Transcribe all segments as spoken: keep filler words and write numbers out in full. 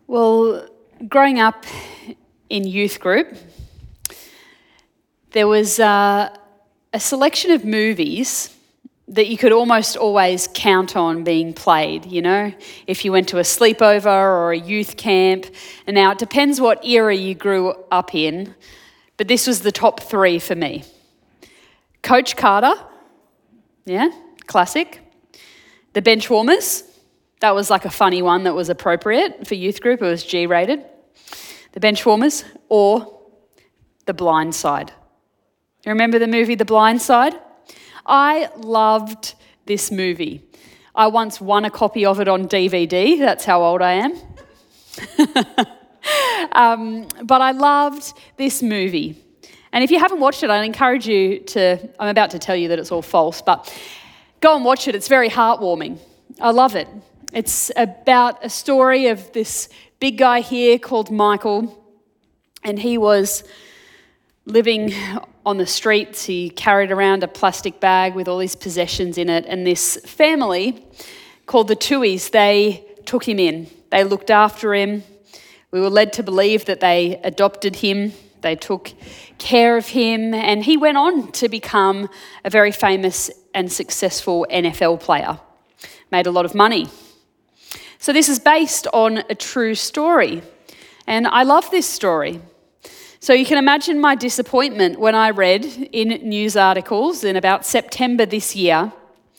Well, growing up in youth group, there was uh, a selection of movies that you could almost always count on being played, you know, if you went to a sleepover or a youth camp. And now it depends what era you grew up in, but this was the top three for me. Coach Carter, yeah, classic. The Benchwarmers, that was like a funny one that was appropriate for youth group. It was G-rated. The Benchwarmers, or The Blind Side. You remember the movie The Blind Side? I loved this movie. I once won a copy of it on D V D. That's how old I am. um, but I loved this movie. And if you haven't watched it, I'd encourage you to, I'm about to tell you that it's all false, but go and watch it. It's very heartwarming. I love it. It's about a story of this big guy here called Michael, and he was living on the streets. He carried around a plastic bag with all his possessions in it, and this family called the Tuohys, they took him in. They looked after him. We were led to believe that they adopted him. They took care of him, and he went on to become a very famous and successful N F L player. Made a lot of money. So this is based on a true story, and I love this story. So you can imagine my disappointment when I read in news articles in about September this year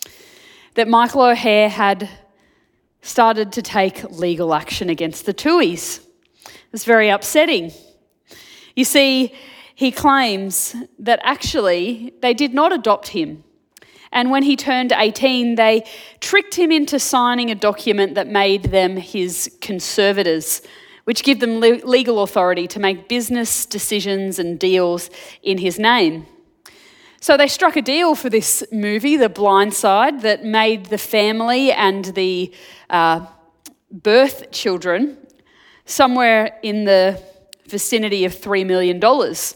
that Michael O'Hare had started to take legal action against the Tuohys. It was very upsetting. You see, he claims that actually they did not adopt him. And when he turned eighteen, they tricked him into signing a document that made them his conservators, which give them le- legal authority to make business decisions and deals in his name. So they struck a deal for this movie, The Blind Side, that made the family and the uh, birth children somewhere in the vicinity of three million dollars.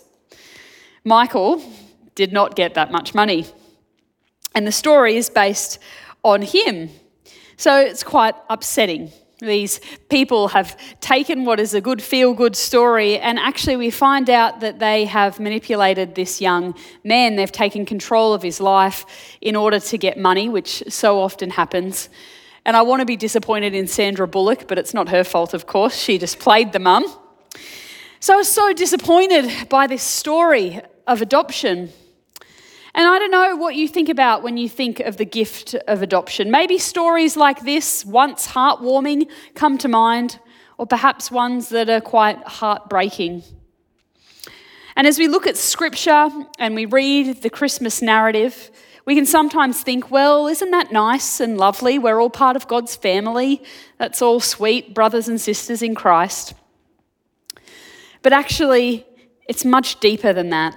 Michael did not get that much money. And the story is based on him. So it's quite upsetting. These people have taken what is a good feel-good story, and actually we find out that they have manipulated this young man. They've taken control of his life in order to get money, which so often happens. And I want to be disappointed in Sandra Bullock, but it's not her fault, of course. She just played the mum. So I was so disappointed by this story of adoption. And I don't know what you think about when you think of the gift of adoption. Maybe stories like this, once heartwarming, come to mind, or perhaps ones that are quite heartbreaking. And as we look at Scripture and we read the Christmas narrative, we can sometimes think, well, isn't that nice and lovely? We're all part of God's family. That's all sweet, brothers and sisters in Christ. But actually, it's much deeper than that.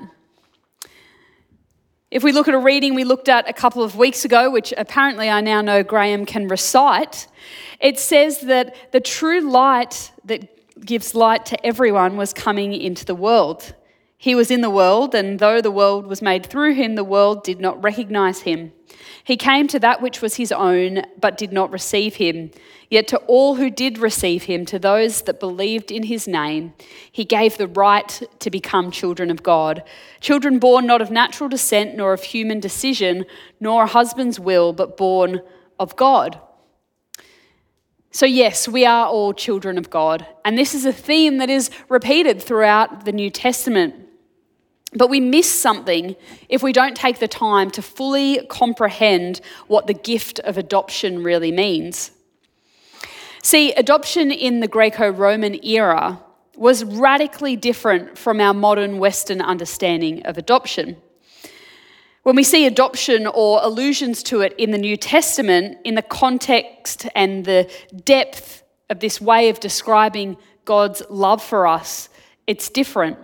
If we look at a reading we looked at a couple of weeks ago, which apparently I now know Graham can recite, it says that the true light that gives light to everyone was coming into the world. He was in the world, and though the world was made through him, the world did not recognize him. He came to that which was his own, but did not receive him. Yet to all who did receive him, to those that believed in his name, he gave the right to become children of God. Children born not of natural descent, nor of human decision, nor a husband's will, but born of God. So yes, we are all children of God. And this is a theme that is repeated throughout the New Testament. But we miss something if we don't take the time to fully comprehend what the gift of adoption really means. See, adoption in the Greco-Roman era was radically different from our modern Western understanding of adoption. When we see adoption or allusions to it in the New Testament, in the context and the depth of this way of describing God's love for us, it's different.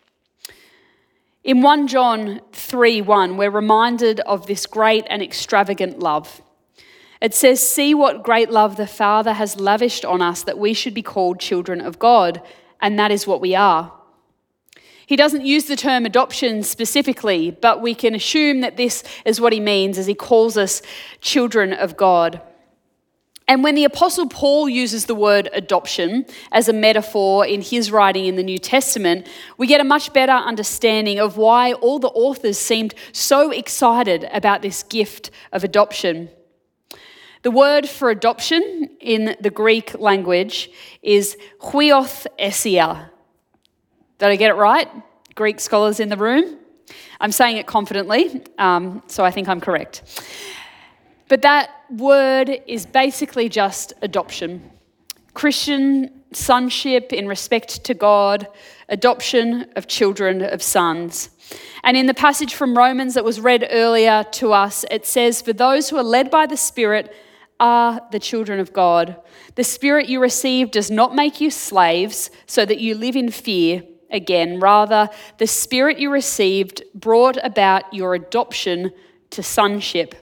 In First John three one, we're reminded of this great and extravagant love. It says, "See what great love the Father has lavished on us, that we should be called children of God, and that is what we are." He doesn't use the term adoption specifically, but we can assume that this is what he means as he calls us children of God. And when the Apostle Paul uses the word adoption as a metaphor in his writing in the New Testament, we get a much better understanding of why all the authors seemed so excited about this gift of adoption. The word for adoption in the Greek language is huioth esia. Did I get it right? Greek scholars in the room? I'm saying it confidently, um, so I think I'm correct. But that word is basically just adoption. Christian sonship in respect to God, adoption of children, of sons. And in the passage from Romans that was read earlier to us, it says, "For those who are led by the Spirit are the children of God. The Spirit you received does not make you slaves so that you live in fear again. Rather, the Spirit you received brought about your adoption to sonship."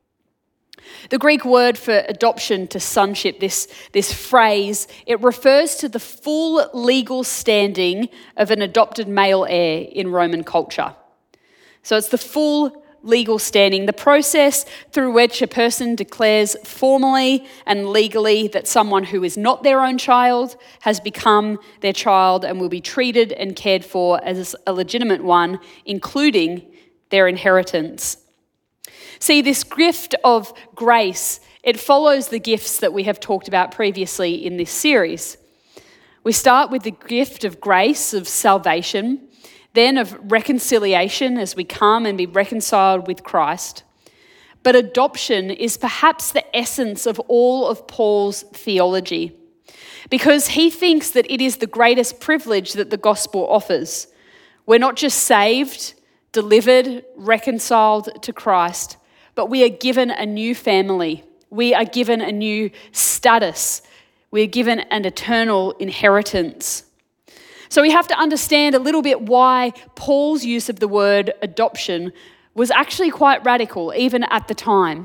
The Greek word for adoption to sonship, this, this phrase, it refers to the full legal standing of an adopted male heir in Roman culture. So it's the full legal standing, the process through which a person declares formally and legally that someone who is not their own child has become their child and will be treated and cared for as a legitimate one, including their inheritance. See, this gift of grace, it follows the gifts that we have talked about previously in this series. We start with the gift of grace, of salvation, then of reconciliation as we come and be reconciled with Christ. But adoption is perhaps the essence of all of Paul's theology, because he thinks that it is the greatest privilege that the gospel offers. We're not just saved, delivered, reconciled to Christ, but we are given a new family. We are given a new status. We are given an eternal inheritance. So we have to understand a little bit why Paul's use of the word adoption was actually quite radical, even at the time.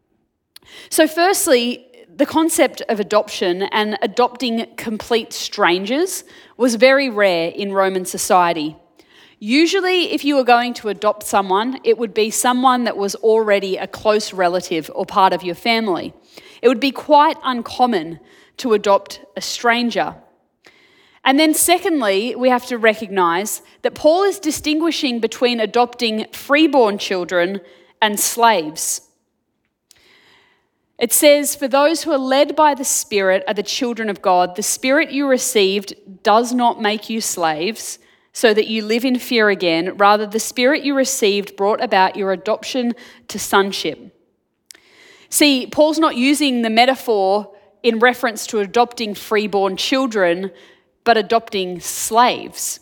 So firstly, the concept of adoption and adopting complete strangers was very rare in Roman society. Usually, if you were going to adopt someone, it would be someone that was already a close relative or part of your family. It would be quite uncommon to adopt a stranger. And then secondly, we have to recognise that Paul is distinguishing between adopting freeborn children and slaves. It says, "For those who are led by the Spirit are the children of God. The Spirit you received does not make you slaves, so that you live in fear again. Rather, the Spirit you received brought about your adoption to sonship." See, Paul's not using the metaphor in reference to adopting freeborn children, but adopting slaves.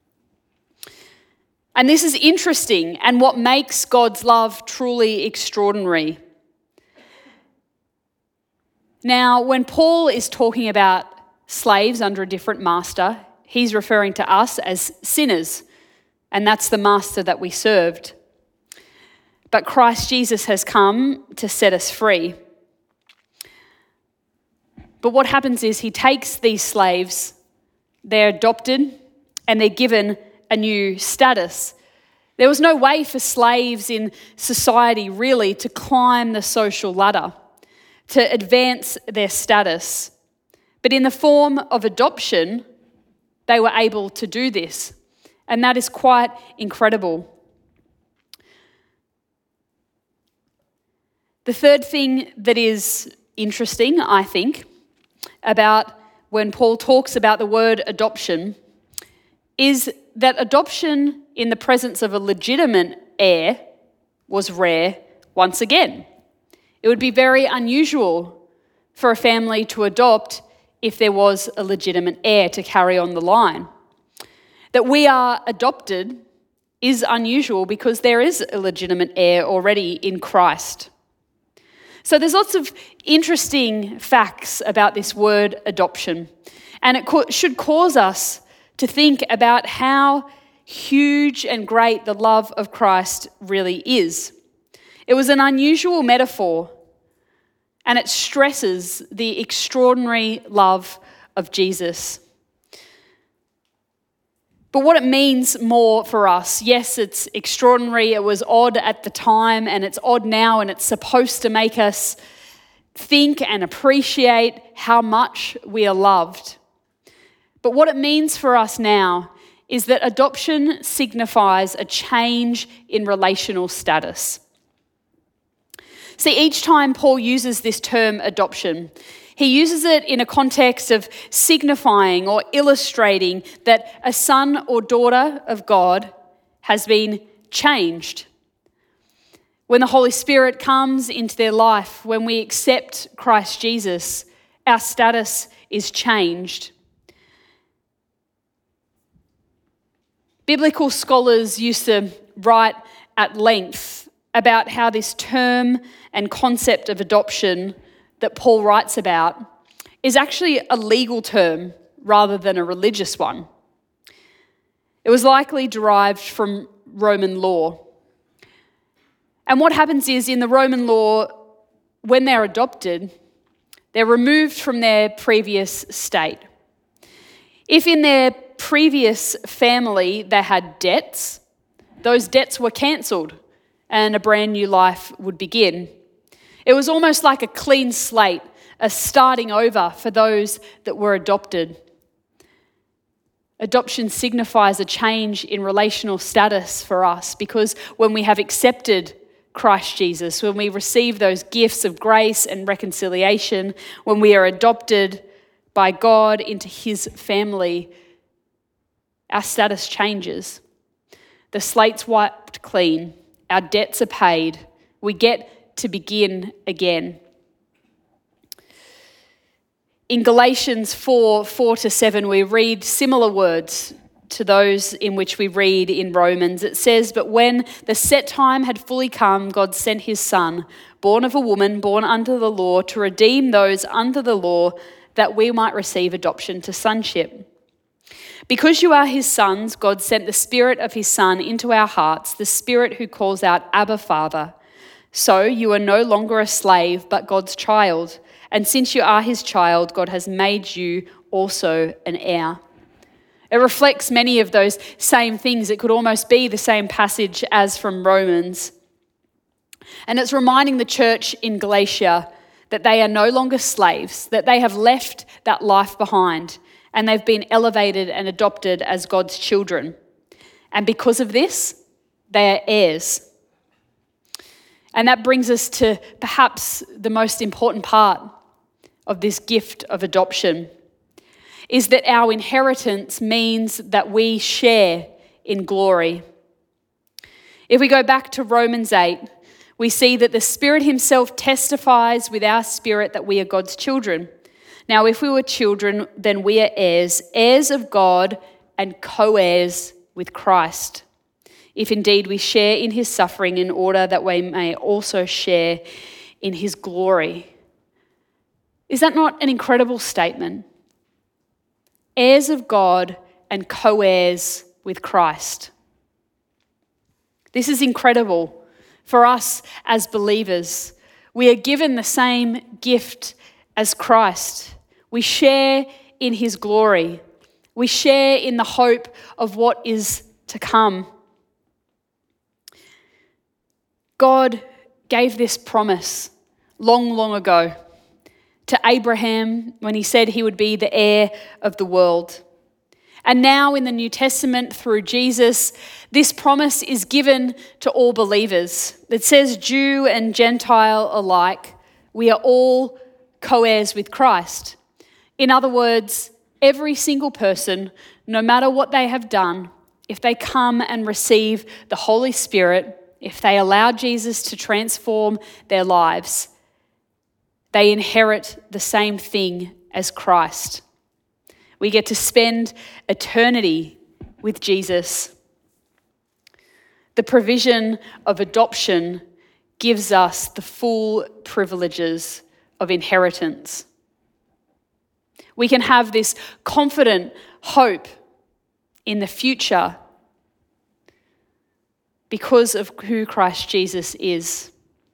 And this is interesting and what makes God's love truly extraordinary. Now, when Paul is talking about slaves under a different master, he's referring to us as sinners, and that's the master that we served. But Christ Jesus has come to set us free. But what happens is he takes these slaves, they're adopted, and they're given a new status. There was no way for slaves in society really to climb the social ladder, to advance their status. But in the form of adoption, they were able to do this, and that is quite incredible. The third thing that is interesting, I think, about when Paul talks about the word adoption is that adoption in the presence of a legitimate heir was rare once again. It would be very unusual for a family to adopt if there was a legitimate heir to carry on the line. That we are adopted is unusual because there is a legitimate heir already in Christ. So there's lots of interesting facts about this word adoption, and it co- should cause us to think about how huge and great the love of Christ really is. It was an unusual metaphor, and it stresses the extraordinary love of Jesus. But what it means more for us, yes, it's extraordinary, it was odd at the time, and it's odd now, and it's supposed to make us think and appreciate how much we are loved. But what it means for us now is that adoption signifies a change in relational status. See, each time Paul uses this term adoption, he uses it in a context of signifying or illustrating that a son or daughter of God has been changed. When the Holy Spirit comes into their life, when we accept Christ Jesus, our status is changed. Biblical scholars used to write at length about how this term and concept of adoption that Paul writes about is actually a legal term rather than a religious one. It was likely derived from Roman law. And what happens is, in the Roman law, when they're adopted, they're removed from their previous state. If in their previous family they had debts, those debts were cancelled and a brand new life would begin. It was almost like a clean slate, a starting over for those that were adopted. Adoption signifies a change in relational status for us, because when we have accepted Christ Jesus, when we receive those gifts of grace and reconciliation, when we are adopted by God into his family, our status changes. The slate's wiped clean. Our debts are paid. We get to begin again. In Galatians four, four to seven, we read similar words to those in which we read in Romans. It says, "But when the set time had fully come, God sent his son, born of a woman, born under the law, to redeem those under the law, that we might receive adoption to sonship. Because you are his sons, God sent the Spirit of his Son into our hearts, the Spirit who calls out, 'Abba, Father.' So you are no longer a slave, but God's child. And since you are his child, God has made you also an heir." It reflects many of those same things. It could almost be the same passage as from Romans. And it's reminding the church in Galatia that they are no longer slaves, that they have left that life behind, and they've been elevated and adopted as God's children. And because of this, they are heirs. And that brings us to perhaps the most important part of this gift of adoption, is that our inheritance means that we share in glory. If we go back to Romans eight, we see that the Spirit himself testifies with our spirit that we are God's children. Now, if we were children, then we are heirs, heirs of God and co-heirs with Christ, if indeed we share in his suffering, in order that we may also share in his glory. Is that not an incredible statement? Heirs of God and co-heirs with Christ. This is incredible for us as believers. We are given the same gift as Christ. We share in his glory. We share in the hope of what is to come. God gave this promise long, long ago to Abraham when he said he would be the heir of the world. And now in the New Testament through Jesus, this promise is given to all believers. It says Jew and Gentile alike, we are all co-heirs with Christ. In other words, every single person, no matter what they have done, if they come and receive the Holy Spirit, if they allow Jesus to transform their lives, they inherit the same thing as Christ. We get to spend eternity with Jesus. The provision of adoption gives us the full privileges of inheritance. We can have this confident hope in the future because of who Christ Jesus is.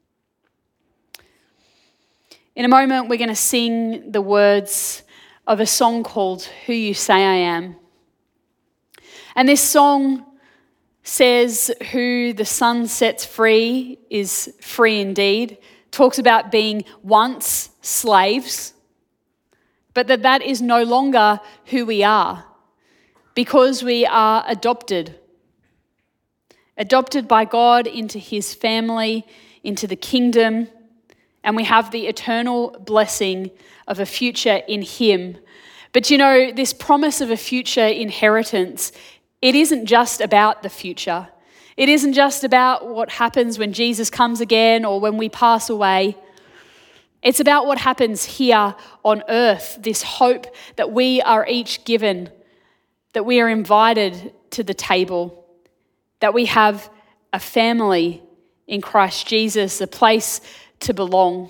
In a moment, we're going to sing the words of a song called "Who You Say I Am." And this song says, who the Son sets free is free indeed. Talks about being once slaves, but that that is no longer who we are because we are adopted. Adopted by God into his family, into the kingdom, and we have the eternal blessing of a future in him. But you know, this promise of a future inheritance, it isn't just about the future. It isn't just about what happens when Jesus comes again or when we pass away. It's about what happens here on earth, this hope that we are each given, that we are invited to the table, that we have a family in Christ Jesus, a place to belong.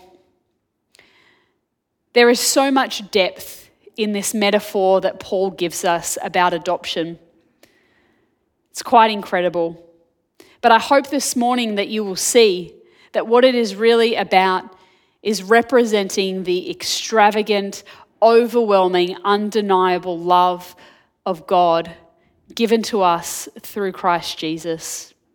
There is so much depth in this metaphor that Paul gives us about adoption. It's quite incredible. But I hope this morning that you will see that what it is really about is representing the extravagant, overwhelming, undeniable love of God given to us through Christ Jesus.